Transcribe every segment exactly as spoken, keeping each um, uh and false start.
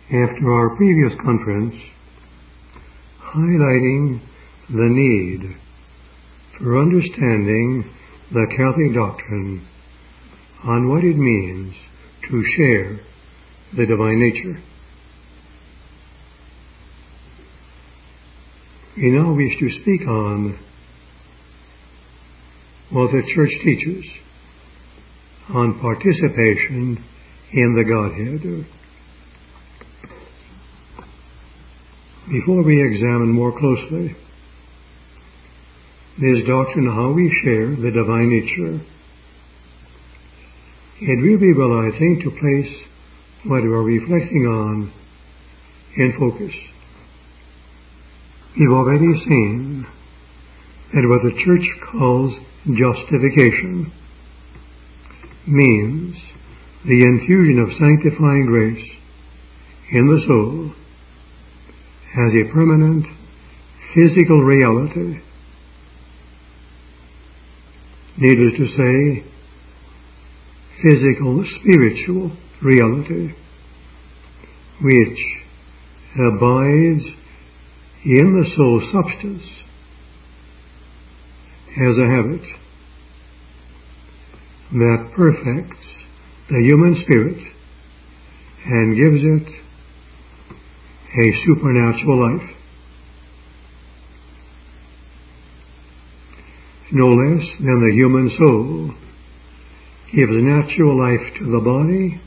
after our previous conference, highlighting the need for understanding the Catholic doctrine on what it means to share the divine nature. We now wish to speak on what the Church teaches on participation in the Godhead. Before we examine more closely this doctrine, how we share the divine nature, it will be well, I think, to place what we are reflecting on in focus. We've already seen that what the Church calls justification means the infusion of sanctifying grace in the soul as a permanent physical reality. Needless to say, physical spiritual reality, which abides in the soul substance as a habit that perfects the human spirit and gives it a supernatural life. No less than the human soul gives natural life to the body,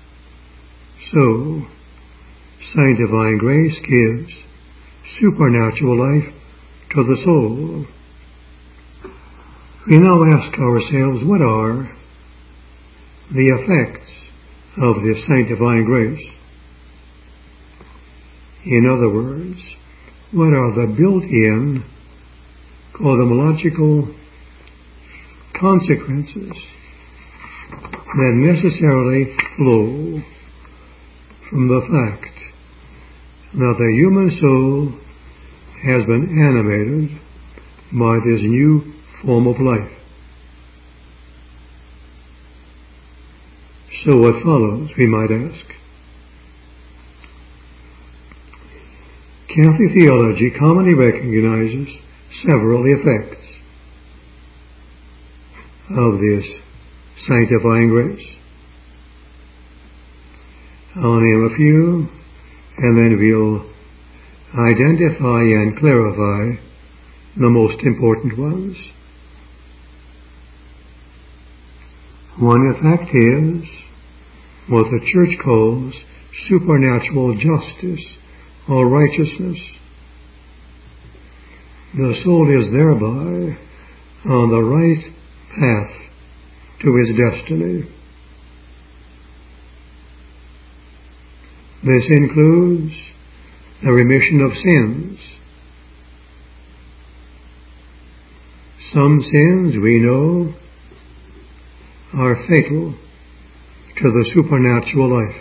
so sanctifying grace gives supernatural life to the soul. We now ask ourselves, what are the effects of this sanctifying grace? In other words, what are the built-in cosmological consequences that necessarily flow from the fact that the human soul has been animated by this new form of life? So what follows, we might ask? Catholic theology commonly recognizes several effects of this sanctifying grace. I'll name a few, and then we'll identify and clarify the most important ones. One effect is what the Church calls supernatural justice or righteousness. The soul is thereby on the right path to its destiny. This includes the remission of sins. Some sins, we know, are fatal to the supernatural life.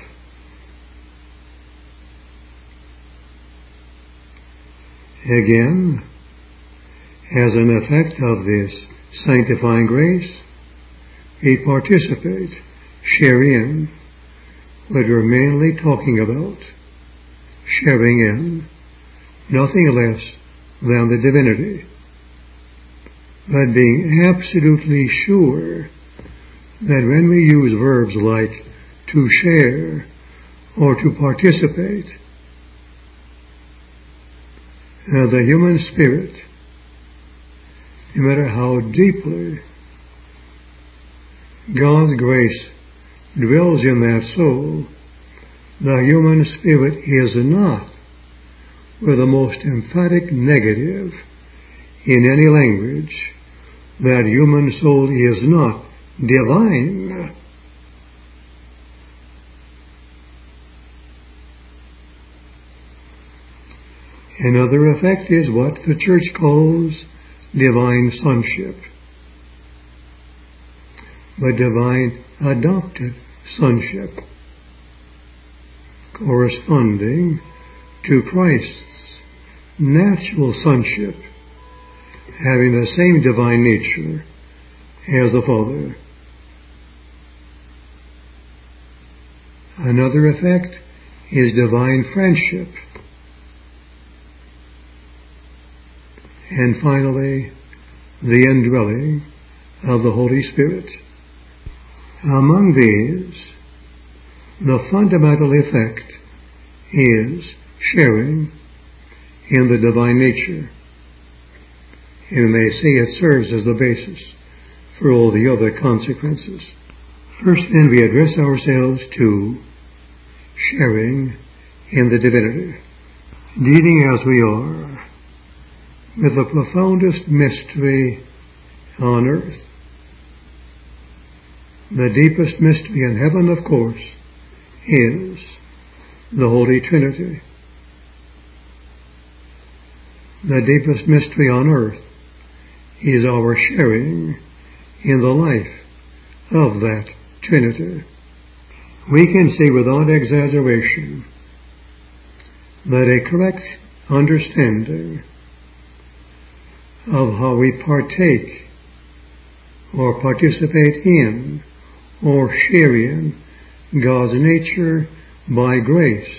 Again, as an effect of this sanctifying grace, we participate, share in what we're mainly talking about, sharing in nothing less than the divinity, but being absolutely sure that when we use verbs like to share or to participate, uh, the human spirit, no matter how deeply God's grace dwells in that soul, the human spirit is not, with the most emphatic negative in any language, that human soul is not divine. Another effect is what the Church calls divine sonship, but divine adopted sonship, corresponding to Christ's natural sonship, having the same divine nature as the Father. Another effect is divine friendship. And finally, the indwelling of the Holy Spirit. Among these, the fundamental effect is sharing in the divine nature. And we may say it serves as the basis for all the other consequences. First, then, we address ourselves to sharing in the divinity, dealing as we are with the profoundest mystery on earth. The deepest mystery in heaven, of course, is the Holy Trinity. The deepest mystery on earth is our sharing in the life of that Trinity. We can say without exaggeration that a correct understanding of how we partake or participate in or share in God's nature by grace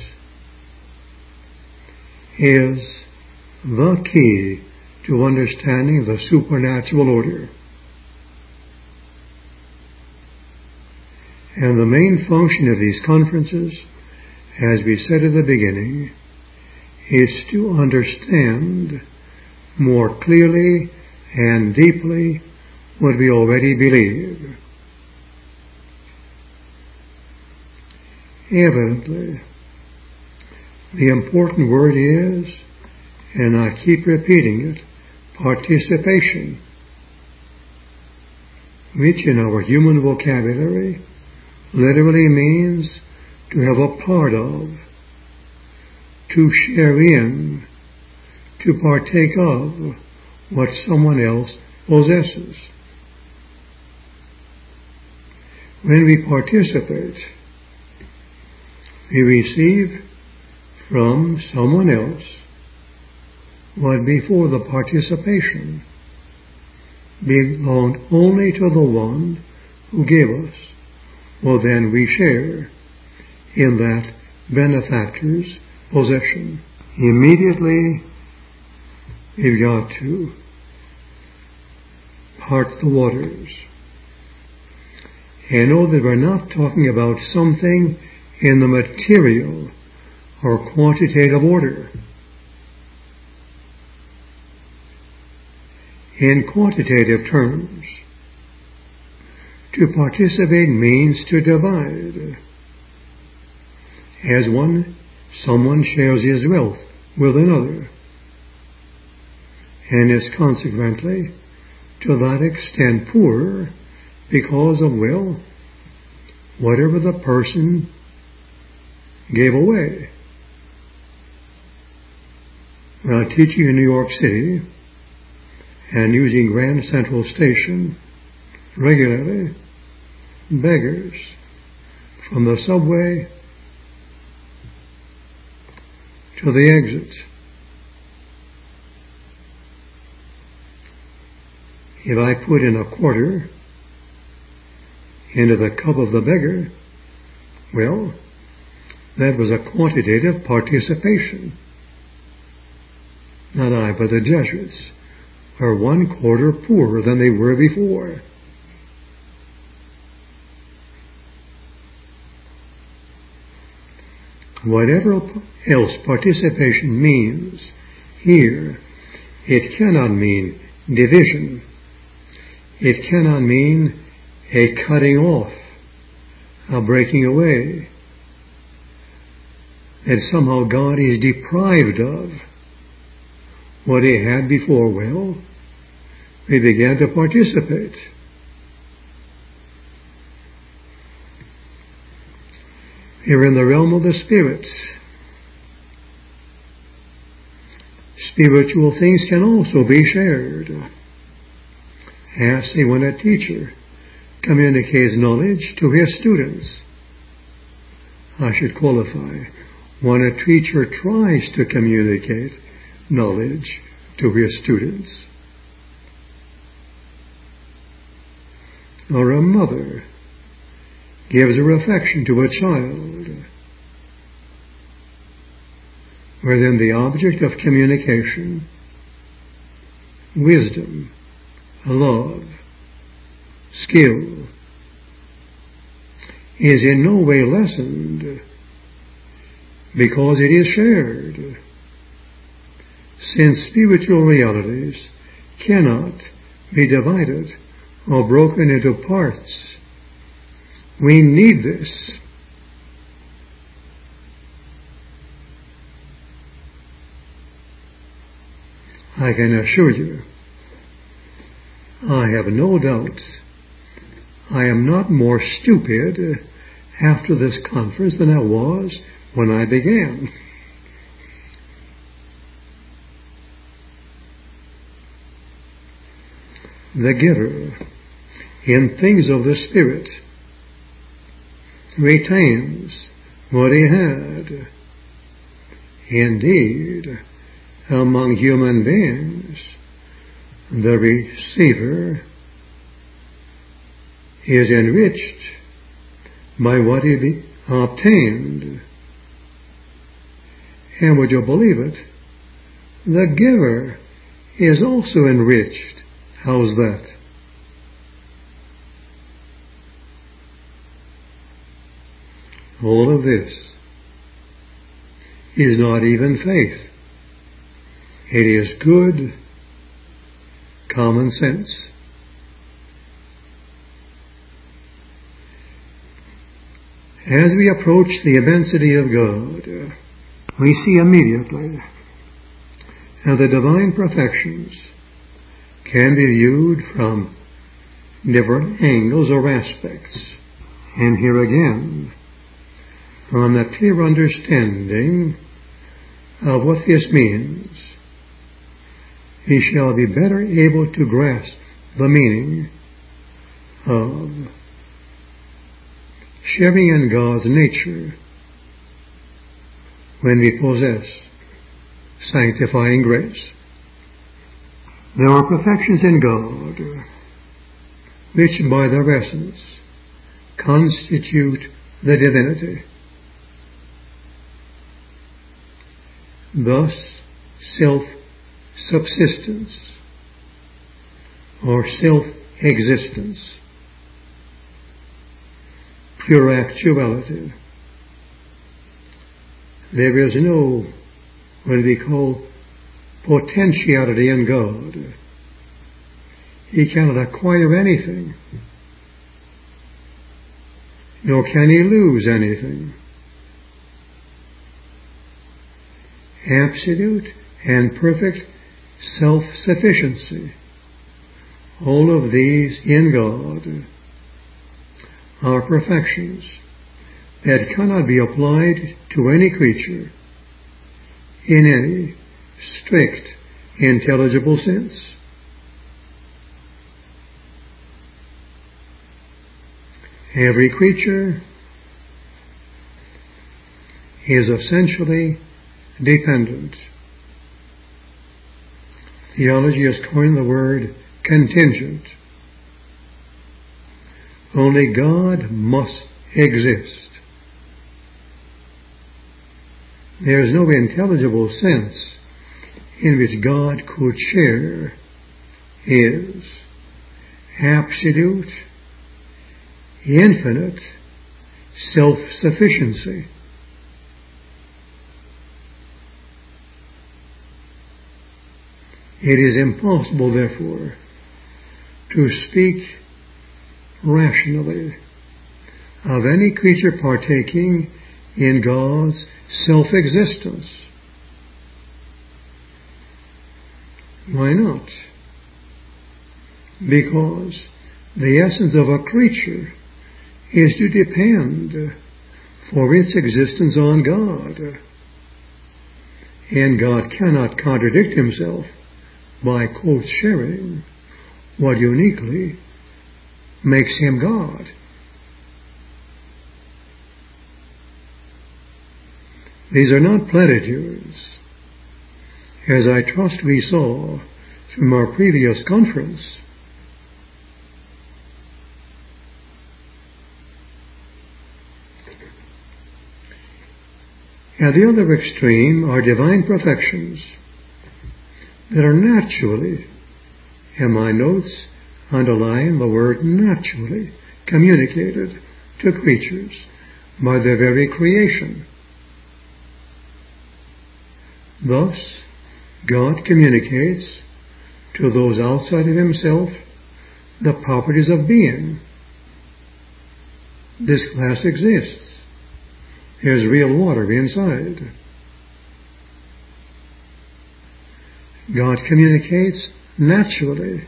is the key to understanding the supernatural order. And the main function of these conferences, as we said at the beginning, is to understand more clearly and deeply what we already believe. Evidently, the important word is, and I keep repeating it, participation, which in our human vocabulary literally means to have a part of, to share in, to partake of what someone else possesses. When we participate, we receive from someone else what before the participation belonged only to the one who gave us. Well, then we share in that benefactor's possession. Immediately, we've got to part the waters and know that we're not talking about something in the material or quantitative order. In quantitative terms, to participate means to divide. As one, someone shares his wealth with another, and is consequently, to that extent, poorer because of, well, whatever the person gave away. When I'm teaching in New York City and using Grand Central Station regularly, beggars from the subway to the exit, if I put in a quarter into the cup of the beggar, well, that was a quantitative participation. Not I, but the Jesuits are one quarter poorer than they were before. Whatever else participation means, here it cannot mean division. It cannot mean a cutting off, a breaking away, that somehow God is deprived of what he had before. Well, we began to participate. Here in the realm of the Spirit, spiritual things can also be shared. As see, when a teacher communicates knowledge to his students, I should qualify, when a teacher tries to communicate knowledge to his students, or a mother gives her affection to a child, wherein the object of communication, wisdom, love, skill, is in no way lessened because it is shared, since spiritual realities cannot be divided or broken into parts. We need this. I can assure you, I have no doubt I am not more stupid after this conference than I was when I began. The giver, in things of the Spirit, retains what he had. Indeed, among human beings, the receiver is enriched by what he be obtained. And would you believe it? The giver is also enriched. How's that? All of this is not even faith. It is good common sense. As we approach the immensity of God, we see immediately how the divine perfections can be viewed from different angles or aspects. And here again, from the clear understanding of what this means, we shall be better able to grasp the meaning of sharing in God's nature when we possess sanctifying grace. There are perfections in God which by their essence constitute the divinity. Thus, self-subsistence or self-existence, pure actuality. There is no, what we call, potentiality in God. He cannot acquire anything, nor can he lose anything. Absolute and perfect self-sufficiency. All of these in God are perfections that cannot be applied to any creature in any strict, intelligible sense. Every creature is essentially dependent. Theology has coined the word contingent. Only God must exist. There is no intelligible sense in which God could share His absolute, infinite self-sufficiency. It is impossible, therefore, to speak rationally of any creature partaking in God's self-existence. Why not? Because the essence of a creature is to depend for its existence on God. And God cannot contradict Himself by, quote, sharing what uniquely makes Him God. These are not platitudes, as I trust we saw from our previous conference. At the other extreme are divine perfections that are naturally, and my notes underline the word naturally, communicated to creatures by their very creation. Thus, God communicates to those outside of himself the properties of being. This glass exists. There's real water inside. God communicates naturally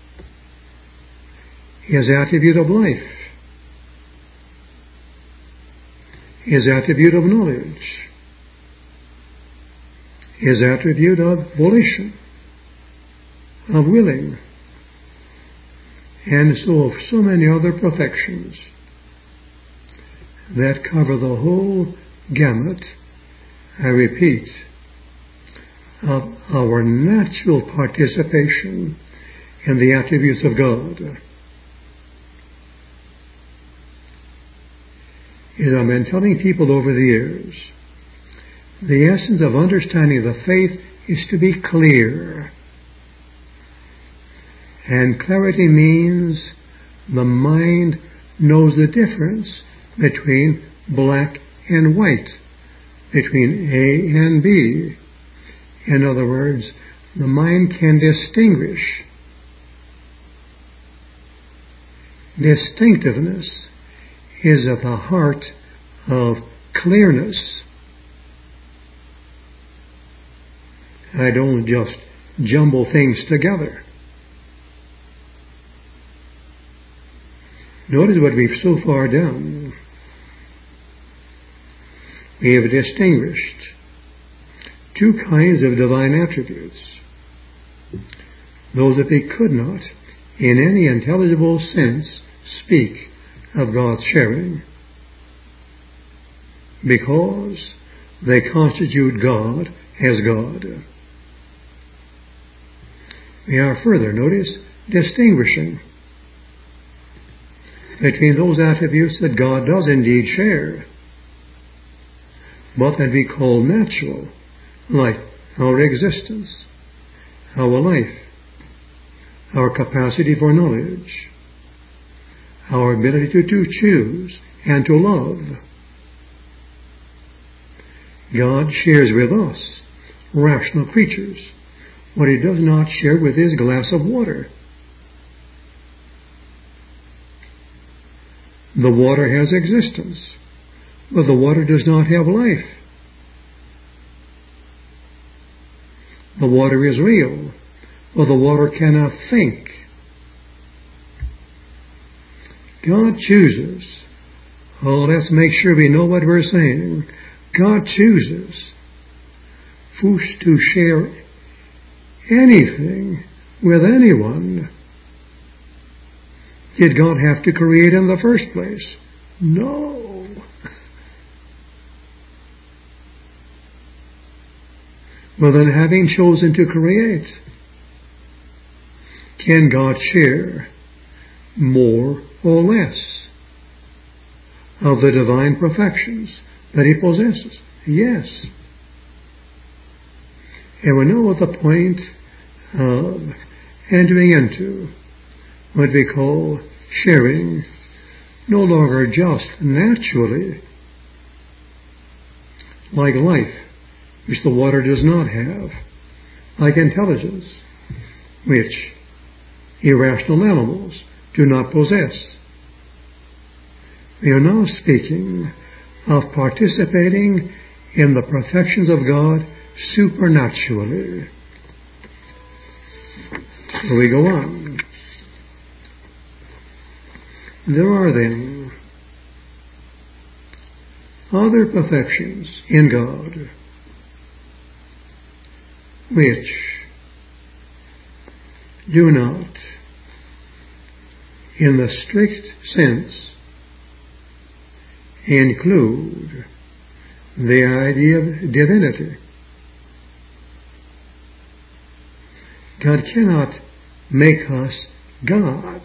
his attribute of life, his attribute of knowledge, his attribute of volition, of willing, and so of so many other perfections that cover the whole gamut, I repeat, of our natural participation in the attributes of God. As I've been telling people over the years, the essence of understanding the faith is to be clear. And clarity means the mind knows the difference between black and white, between A and B. In other words, the mind can distinguish. Distinctiveness is at the heart of clearness. I don't just jumble things together. Notice what we've so far done. We have distinguished two kinds of divine attributes. Those that we could not, in any intelligible sense, speak of God's sharing, because they constitute God as God. We are further, notice, distinguishing between those attributes that God does indeed share, but that we call natural, like our existence, our life, our capacity for knowledge, our ability to, to choose and to love. God shares with us, rational creatures, what he does not share with his glass of water. The water has existence, but the water does not have life. The water is real, but the water cannot think. God chooses. Oh, let's make sure we know what we're saying. God chooses to share anything with anyone. Did God have to create in the first place? No. Well, then, having chosen to create, can God share more or less of the divine perfections that he possesses? Yes. And we're now at the point of entering into what we call sharing, no longer just naturally, like life, which the water does not have, like intelligence, which irrational animals do not possess. We are now speaking of participating in the perfections of God supernaturally. So we go on. There are then other perfections in God which do not, in the strict sense, include the idea of divinity. God cannot make us gods.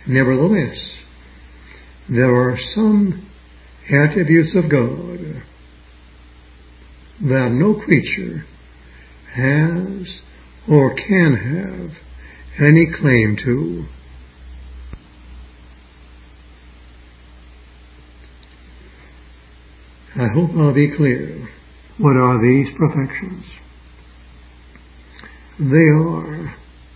Nevertheless, there are some attributes of God that no creature has or can have any claim to. I hope I'll be clear. What are these perfections? They are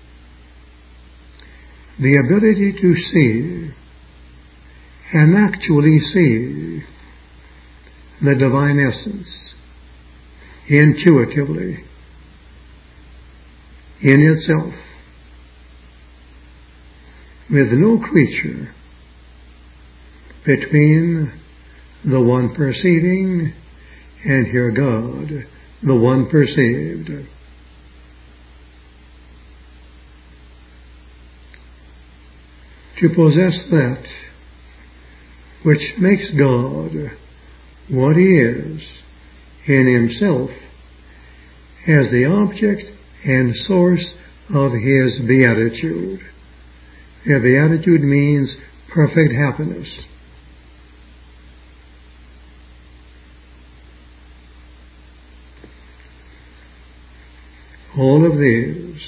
the ability to see and actually see the divine essence intuitively in itself, with no creature between the one perceiving and here God, the one perceived. To possess that which makes God what He is in Himself as the object and source of His beatitude. And beatitude means perfect happiness. All of these,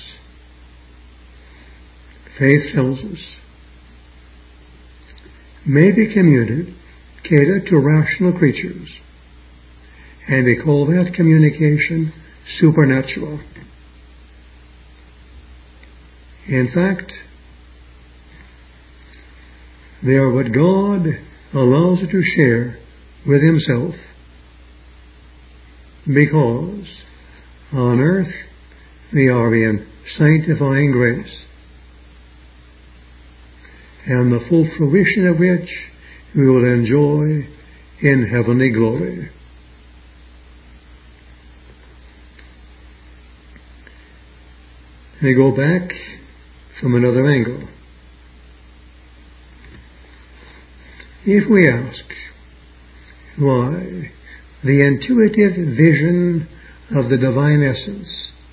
faith tells us, may be communicated to rational creatures, and we call that communication supernatural. In fact, they are what God allows us to share with Himself, because on earth we are in sanctifying grace, and the full fruition of which we will enjoy in heavenly glory. We go back from another angle. If we ask why the intuitive vision of the divine essence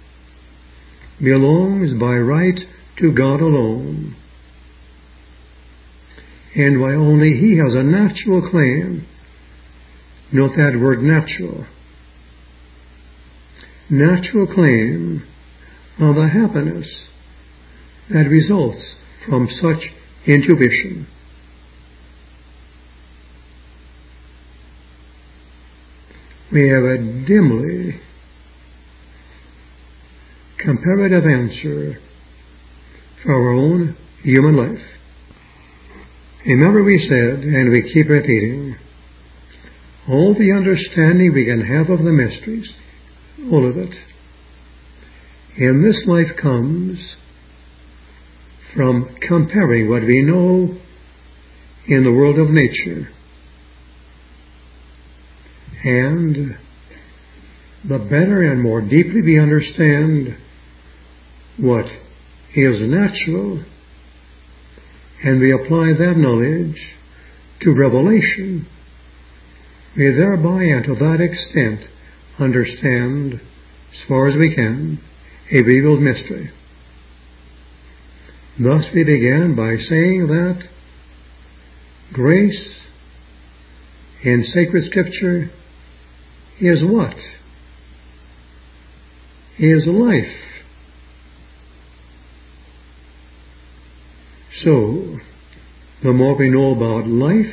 belongs by right to God alone, and why only He has a natural claim, note that word natural, natural claim of the happiness that results from such intuition. We have a dimly comparative answer for our own human life. Remember we said, and we keep repeating, all the understanding we can have of the mysteries, all of it, in this life comes from comparing what we know in the world of nature and the better and more deeply we understand what is natural, and we apply that knowledge to revelation, we thereby and to that extent understand, as far as we can, a revealed mystery. Thus we began by saying that grace in sacred Scripture is what? Is life. So, the more we know about life,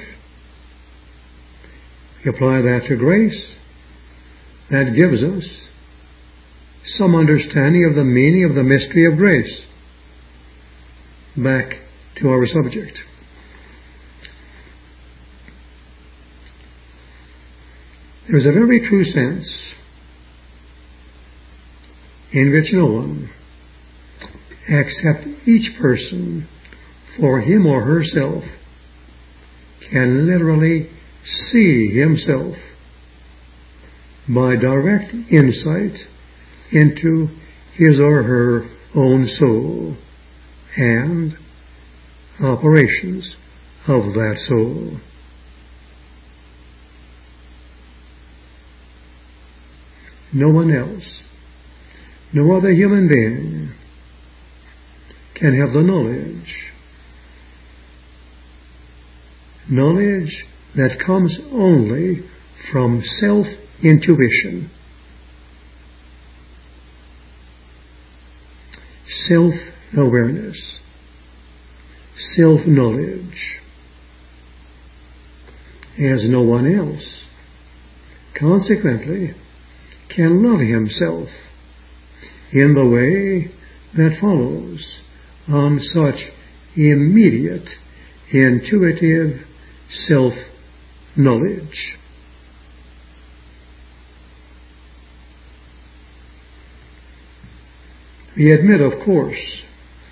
we apply that to grace, that gives us some understanding of the meaning of the mystery of grace. Back to our subject. There is a very true sense in which no one, except each person for him or herself, can literally see himself by direct insight into his or her own soul and operations of that soul. No one else, no other human being can have the knowledge knowledge that comes only from self-intuition, self-awareness, self-knowledge, as no one else, consequently, can love himself in the way that follows on such immediate, intuitive self-knowledge. We admit, of course,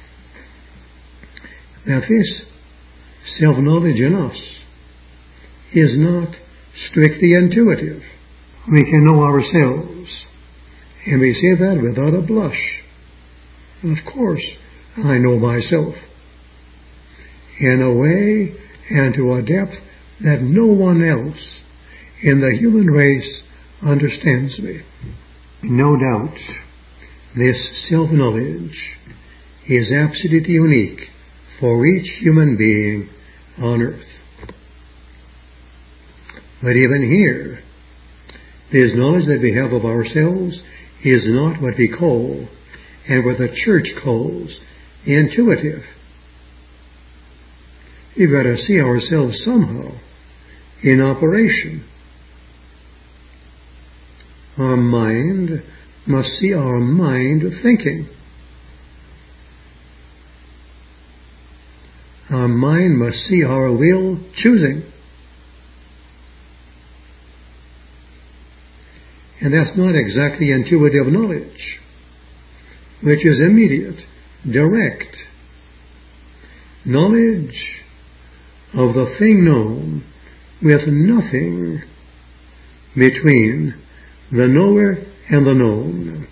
that this self-knowledge in us is not strictly intuitive. We can know ourselves, and we say that without a blush. Of course, I know myself in a way and to a depth that no one else in the human race understands me. No doubt, this self-knowledge is absolutely unique for each human being on earth. But even here, this knowledge that we have of ourselves is not what we call, and what the church calls, intuitive. We've got to see ourselves somehow in operation. Our mind must see our mind thinking. Our mind must see our will choosing. And that's not exactly intuitive knowledge, which is immediate, direct. Knowledge of the thing known with nothing between the knower and the known.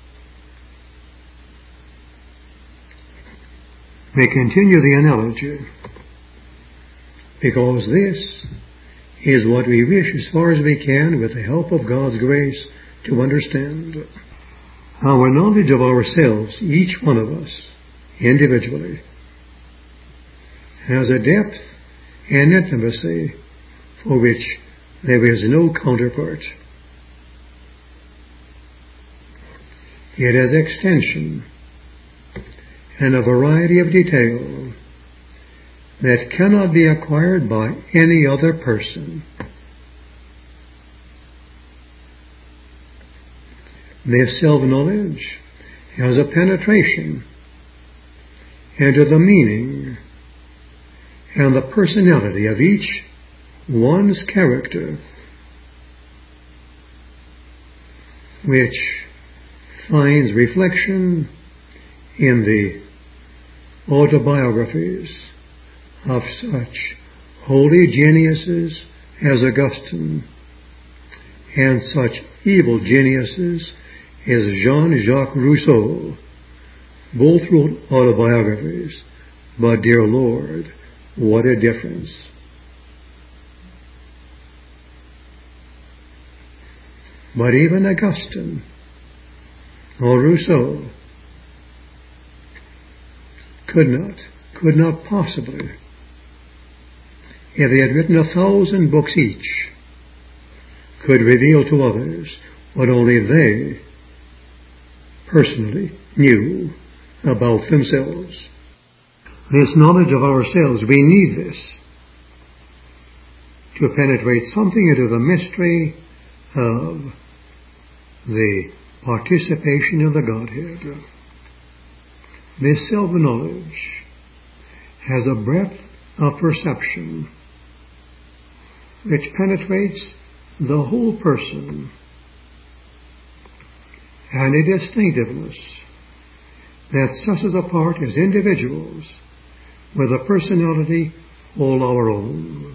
We continue the analogy because this is what we wish as far as we can, with the help of God's grace, to understand. Our knowledge of ourselves, each one of us, individually, has a depth and intimacy for which there is no counterpart. It has extension and a variety of detail that cannot be acquired by any other person. This self-knowledge has a penetration into the meaning and the personality of each one's character, which finds reflection in the autobiographies of such holy geniuses as Augustine and such evil geniuses as Jean-Jacques Rousseau. Both wrote autobiographies, but dear Lord, what a difference. But even Augustine or Rousseau could not, could not possibly, if they had written a thousand books each, could reveal to others what only they personally knew about themselves. This knowledge of ourselves, we need this to penetrate something into the mystery of the participation in the Godhead. This self-knowledge has a breadth of perception which penetrates the whole person, and a distinctiveness that sets us apart as individuals with a personality all our own.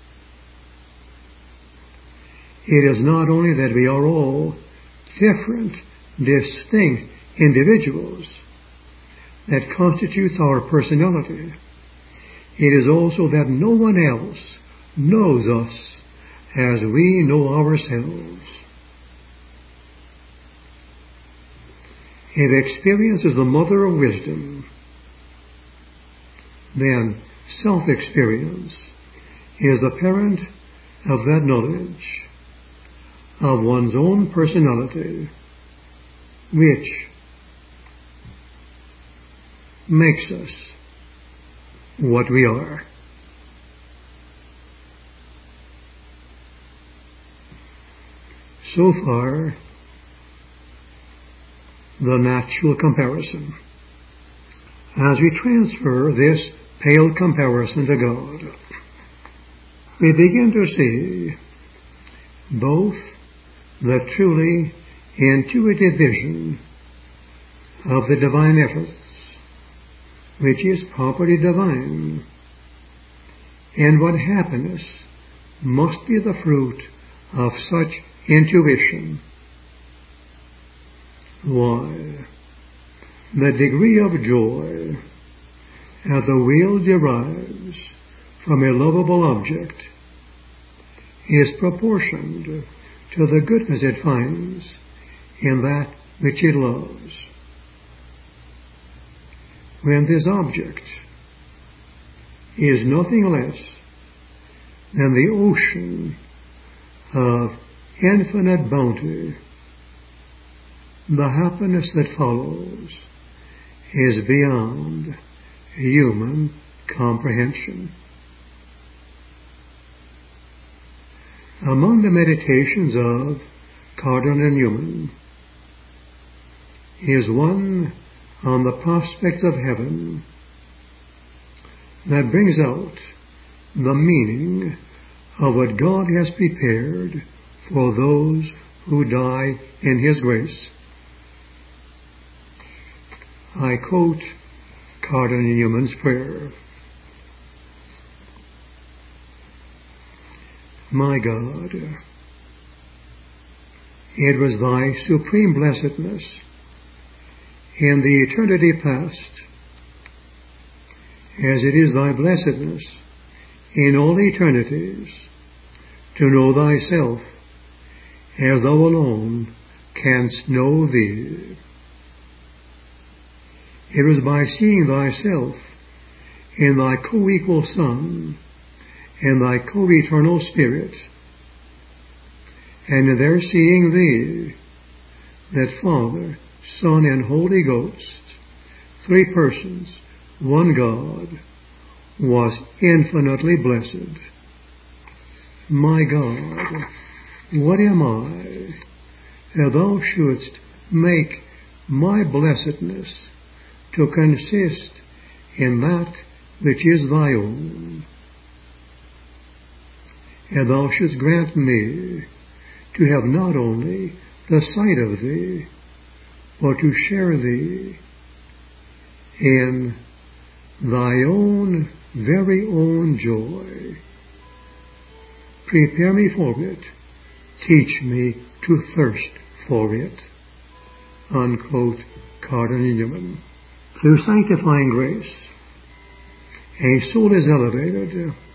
It is not only that we are all different, distinct individuals that constitutes our personality. It is also that no one else knows us as we know ourselves. If experience is the mother of wisdom, then self-experience is the parent of that knowledge of one's own personality, which makes us what we are. So far, the natural comparison. As we transfer this pale comparison to God, we begin to see both the truly intuitive vision of the divine efforts, which is properly divine, and what happiness must be the fruit of such intuition. Why, the degree of joy that the will derives from a lovable object is proportioned to the goodness it finds in that which it loves. When this object is nothing less than the ocean of infinite bounty, the happiness that follows is beyond human comprehension. Among the meditations of Cardinal Newman is one on the prospects of heaven that brings out the meaning of what God has prepared for those who die in His grace. I quote Cardinal Newman's prayer. My God, it was Thy supreme blessedness in the eternity past, as it is Thy blessedness in all eternities, to know Thyself as Thou alone canst know Thee. It was by seeing Thyself in Thy co-equal Son and Thy co-eternal Spirit, and in their seeing Thee, that Father, Son, and Holy Ghost, three persons, one God, was infinitely blessed. My God, what am I, that Thou shouldst make my blessedness to consist in that which is Thy own, and Thou shouldst grant me to have not only the sight of Thee, but to share Thee in Thy own very own joy. Prepare me for it. Teach me to thirst for it. Unquote, Cardinal Newman. Through sanctifying grace, a soul is elevated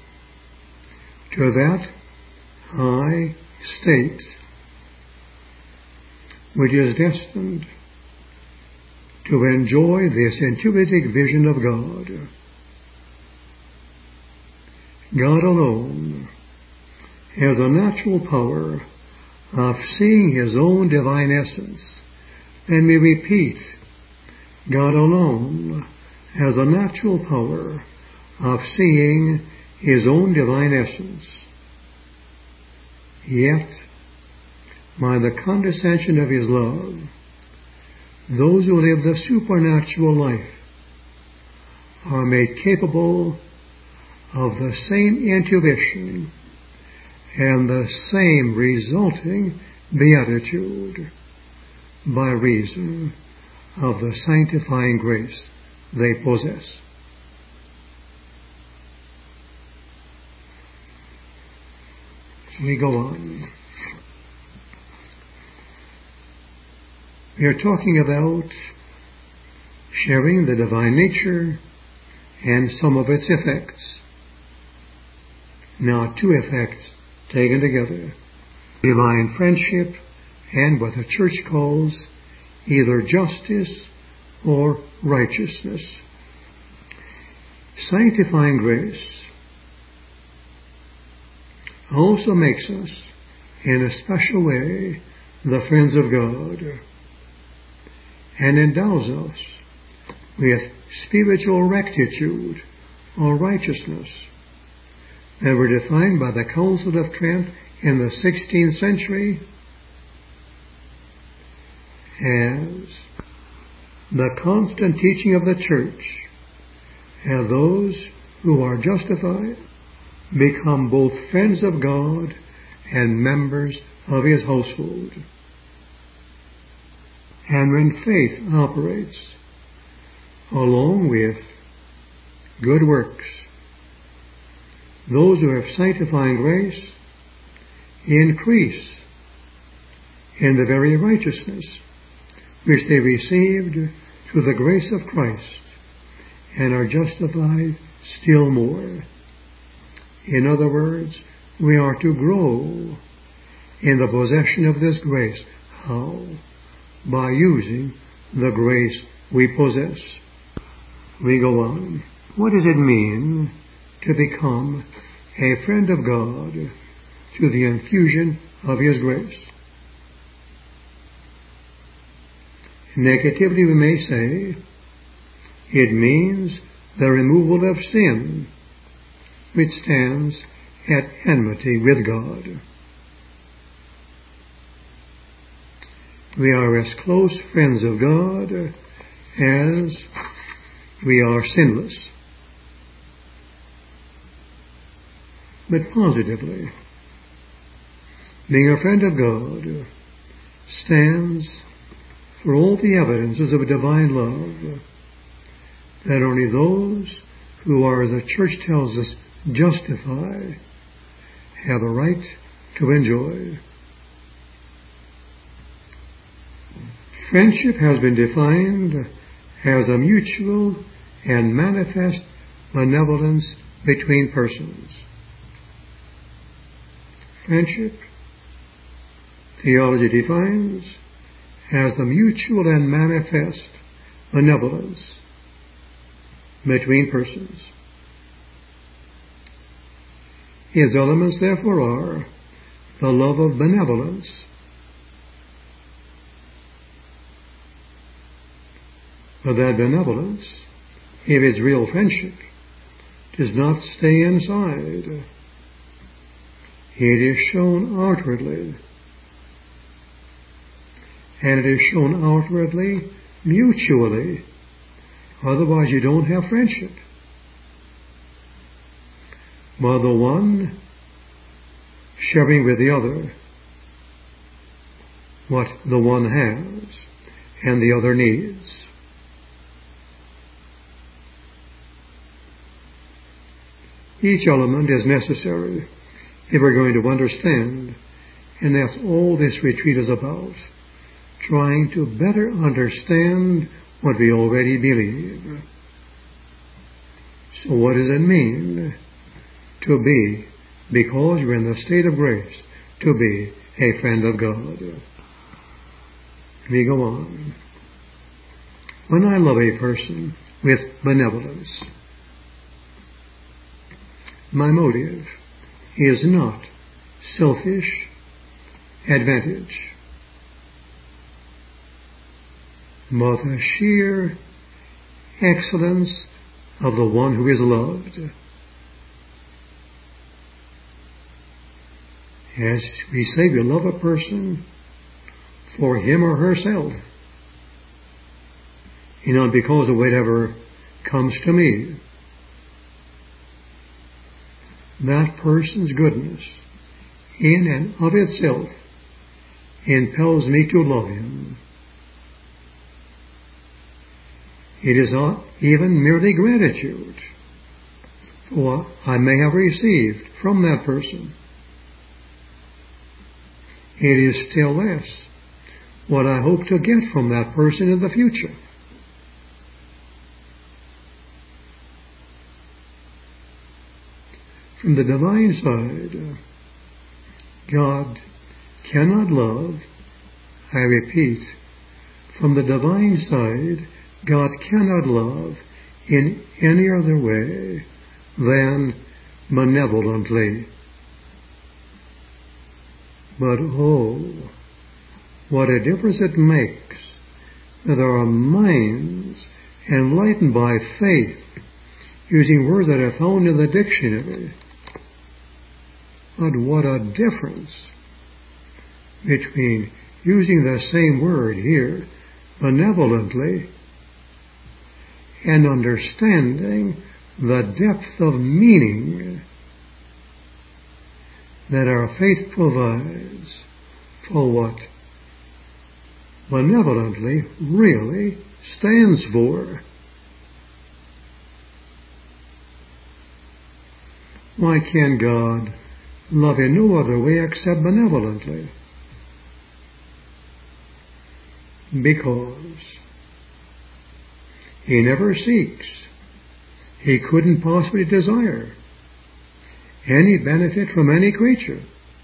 to that high state which is destined to enjoy this intuitive vision of God. God alone has a natural power of seeing His own divine essence. And we repeat, God alone has a natural power of seeing His own divine essence. Yet, by the condescension of His love, those who live the supernatural life are made capable of the same intuition and the same resulting beatitude by reason of the sanctifying grace they possess. We go on. We are talking about sharing the divine nature and some of its effects. Now, two effects taken together: divine friendship and what the Church calls either justice or righteousness. Sanctifying grace also makes us, in a special way, the friends of God, and endows us with spiritual rectitude or righteousness that were defined by the Council of Trent in the sixteenth century as the constant teaching of the Church, and those who are justified become both friends of God and members of His household. And when faith operates along with good works, those who have sanctifying grace increase in the very righteousness which they received through the grace of Christ, and are justified still more. In other words, we are to grow in the possession of this grace. How? By using the grace we possess. We go on. What does it mean to become a friend of God through the infusion of His grace? Negatively, we may say, it means the removal of sin, which stands at enmity with God. We are as close friends of God as we are sinless. But positively, being a friend of God stands for all the evidences of divine love that only those who are, the Church tells us, justified have a right to enjoy. Friendship has been defined as a mutual and manifest benevolence between persons. Friendship, theology defines as the mutual and manifest benevolence between persons. Its elements, therefore, are the love of benevolence, but that benevolence, if it's real friendship, does not stay inside. It is shown outwardly, and it is shown outwardly mutually. Otherwise, you don't have friendship. But the one sharing with the other what the one has and the other needs. Each element is necessary if we're going to understand, and that's all this retreat is about, trying to better understand what we already believe. So what does it mean to be, because we're in the state of grace, to be a friend of God? We go on. When I love a person with benevolence, my motive is not selfish advantage, but the sheer excellence of the one who is loved. As we say, we love a person for him or herself, you know, because of whatever comes to me. That person's goodness, in and of itself, impels me to love him. It is not even merely gratitude for what I may have received from that person. It is still less what I hope to get from that person in the future. From the divine side, God cannot love, I repeat, from the divine side, God cannot love in any other way than benevolently. But oh, what a difference it makes that our minds, enlightened by faith, using words that are found in the dictionary. But what a difference between using the same word here, benevolently, and understanding the depth of meaning that our faith provides for what benevolently really stands for. Why can God love in no other way except benevolently? Because He never seeks, He couldn't possibly desire any benefit from any creature.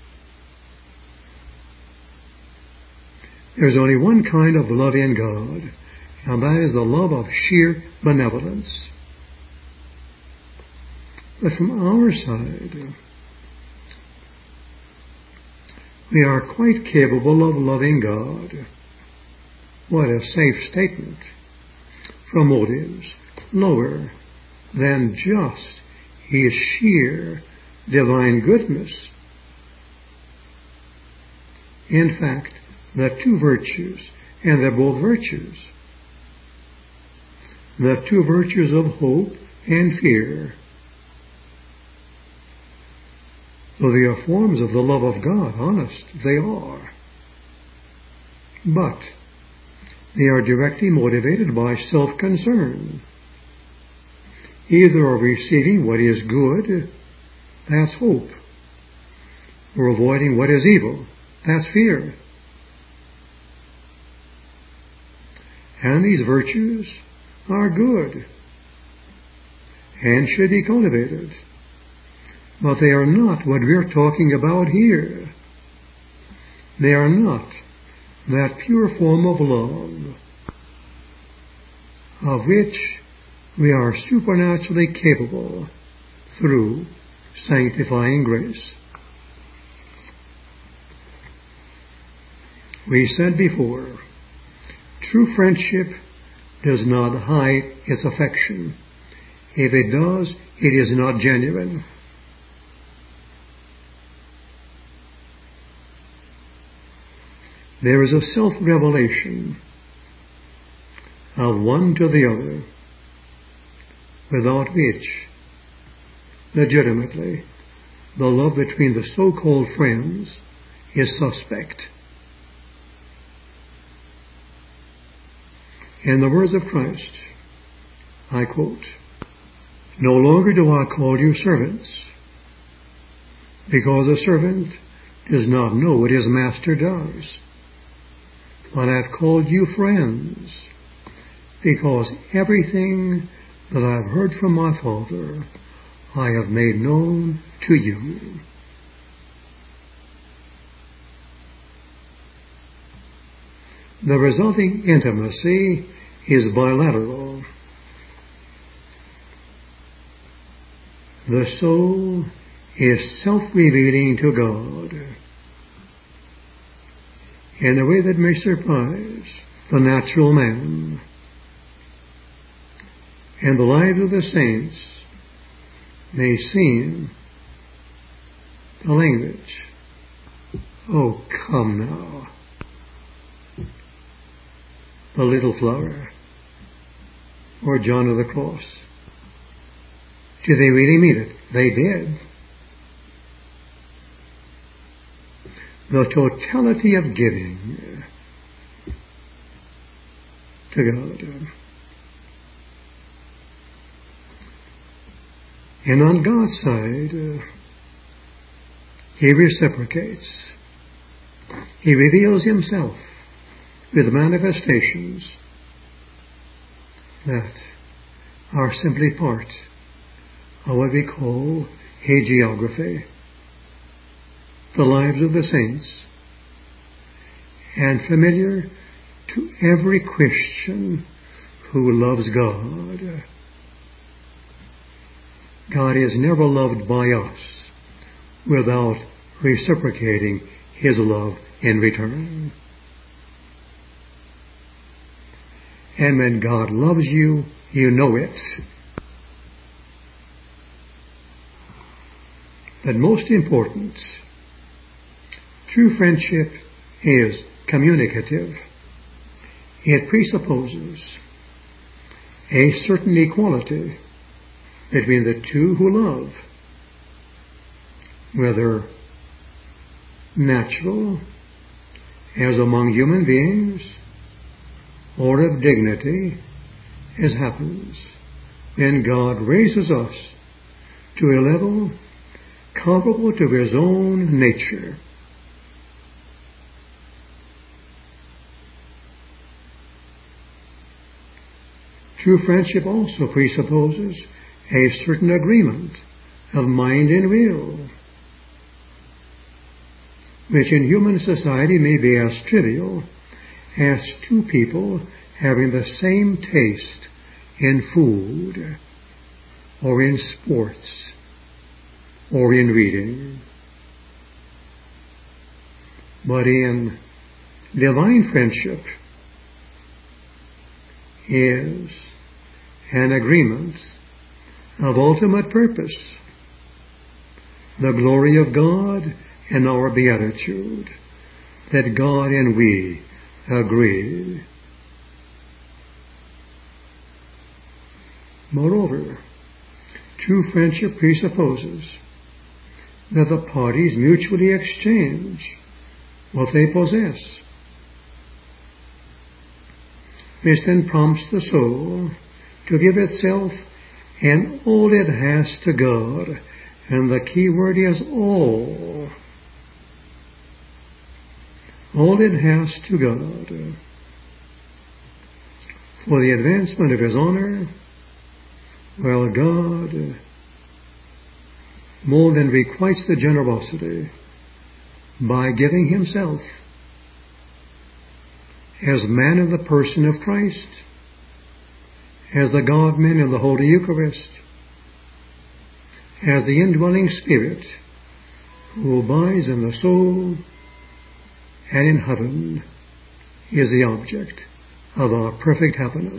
There's only one kind of love in God, and that is the love of sheer benevolence. But from our side, we are quite capable of loving God. What a safe statement. From motives lower than just His sheer divine goodness. In fact, the two virtues, and they're both virtues, the two virtues of hope and fear, though they are forms of the love of God, honest, they are. But they are directly motivated by self-concern, either of receiving what is good, that's hope, or avoiding what is evil, that's fear. And these virtues are good and should be cultivated. But they are not what we're talking about here. They are not that pure form of love of which we are supernaturally capable through sanctifying grace. We said before, true friendship does not hide its affection. If it does, it is not genuine. There is a self-revelation of one to the other, without which, legitimately, the love between the so-called friends is suspect. In the words of Christ, I quote, "No longer do I call you servants, because a servant does not know what his master does. But I have called you friends, because everything that I have heard from my Father I have made known to you." The resulting intimacy is bilateral. The soul is self-revealing to God in a way that may surprise the natural man. And the lives of the saints may seem the language. Oh, come now. The little flower, or John of the Cross. Did they really mean it? They did. The totality of giving to God. And on God's side, uh, He reciprocates. He reveals Himself with manifestations that are simply part of what we call hagiography, the lives of the saints, and familiar to every Christian who loves God. God is never loved by us without reciprocating His love in return. And when God loves you, you know it. But most important, true friendship is communicative. It presupposes a certain equality between the two who love, whether natural, as among human beings, or of dignity, as happens when God raises us to a level comparable to His own nature. True friendship also presupposes a certain agreement of mind and will, which in human society may be as trivial as two people having the same taste in food, or in sports, or in reading. But in divine friendship is an agreement of ultimate purpose, the glory of God and our beatitude, that God and we agree. Moreover, true friendship presupposes that the parties mutually exchange what they possess, which then prompts the soul to give itself and all it has to God, and the key word is all. All it has to God, for the advancement of His honor, while God more than requites the generosity by giving Himself as man in the person of Christ, as the God-man in the Holy Eucharist, as the indwelling Spirit who abides in the soul and in heaven, is the object of our perfect happiness.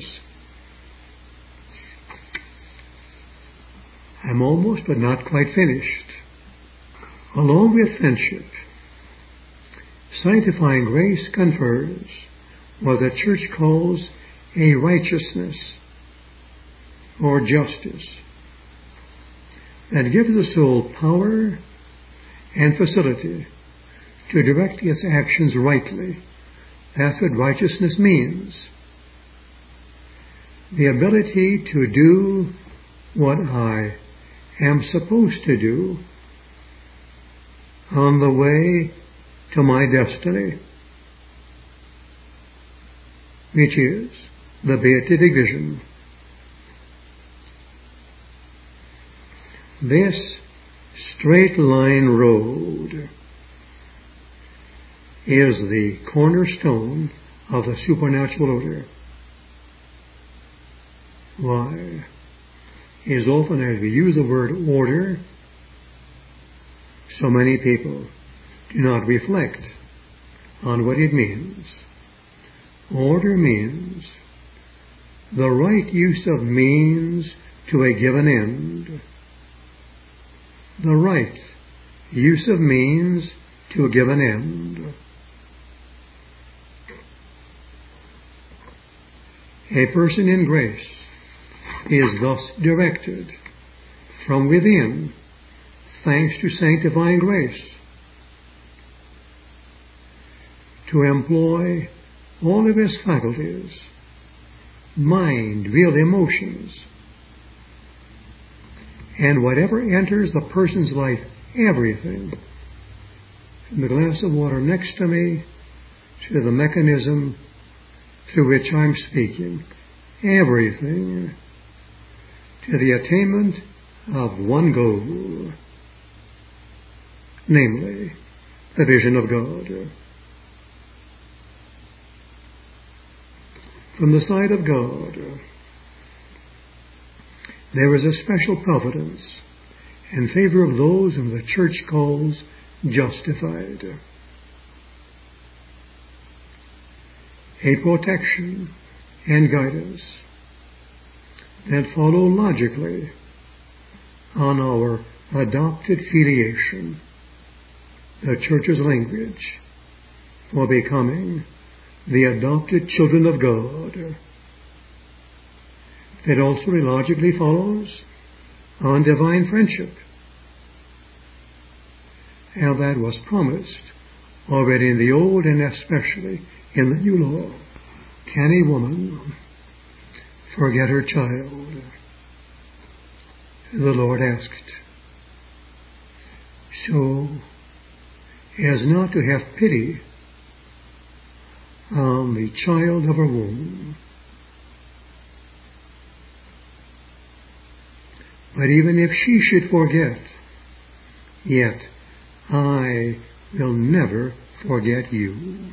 I'm almost but not quite finished. Along with friendship, sanctifying grace confers what the Church calls a righteousness or justice that gives the soul power and facility to direct its actions rightly. That's what righteousness means. The ability to do what I am supposed to do on the way to my destiny, which is the beatific vision. This straight line road is the cornerstone of the supernatural order. Why? As often as we use the word order, so many people do not reflect on what it means. Order means the right use of means to a given end. The right use of means to a given end. A person in grace is thus directed from within, thanks to sanctifying grace, to employ all of his faculties, mind, will, emotions, and whatever enters the person's life, everything, from the glass of water next to me to the mechanism through which I'm speaking, everything, to the attainment of one goal, namely, the vision of God. From the side of God, there is a special providence in favor of those whom the Church calls justified. a protection and guidance that follow logically on our adopted filiation, the Church's language for becoming the adopted children of God. It also logically follows on divine friendship, and that was promised already in the Old and especially in the New Law. Can a woman forget her child? The Lord asked, so as not to have pity on the child of her womb. But even if she should forget, yet I will never forget you.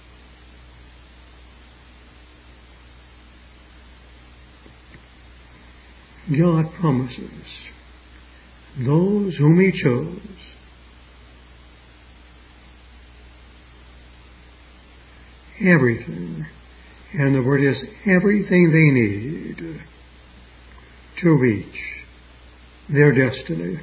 God promises those whom He chose everything, and the word is everything they need to reach their destiny.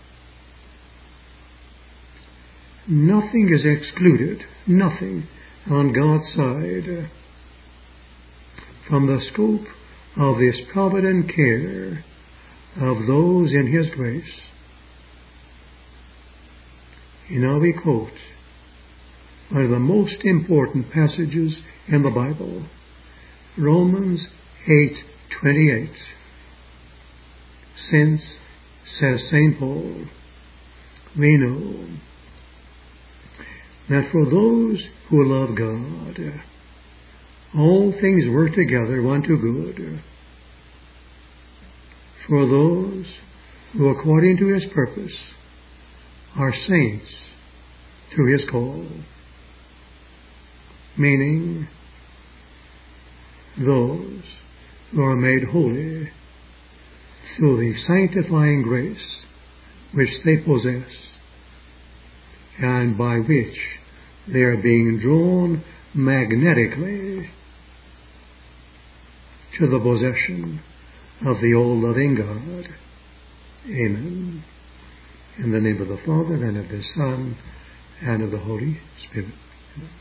Nothing is excluded, nothing on God's side from the scope of this provident care of those in His grace. And now we quote one of the most important passages in the Bible, Romans eight twenty-eight. Since, says Saint Paul, we know that for those who love God, all things work together unto good, for those who according to His purpose are saints through His call, meaning those who are made holy through the sanctifying grace which they possess, and by which they are being drawn magnetically to the possession of the all-loving God. Amen. In the name of the Father, and of the Son, and of the Holy Spirit. Amen.